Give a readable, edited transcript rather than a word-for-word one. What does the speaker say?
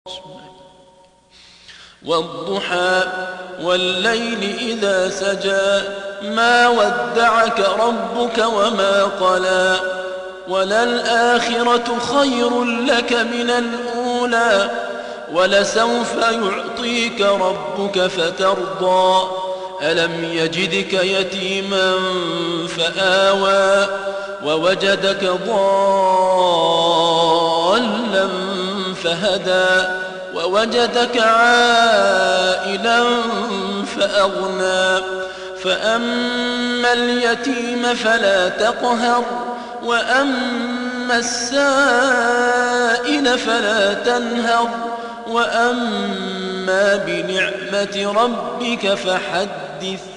والضحى والليل إذا سجى ما ودعك ربك وما قلى وللآخرة خير لك من الأولى ولسوف يعطيك ربك فترضى ألم يجدك يتيما فآوى ووجدك ضالا فهدى ووجدك عائلا فأغنى فأما اليتيم فلا تقهر وأما السائل فلا تنهر وأما بنعمة ربك فحدث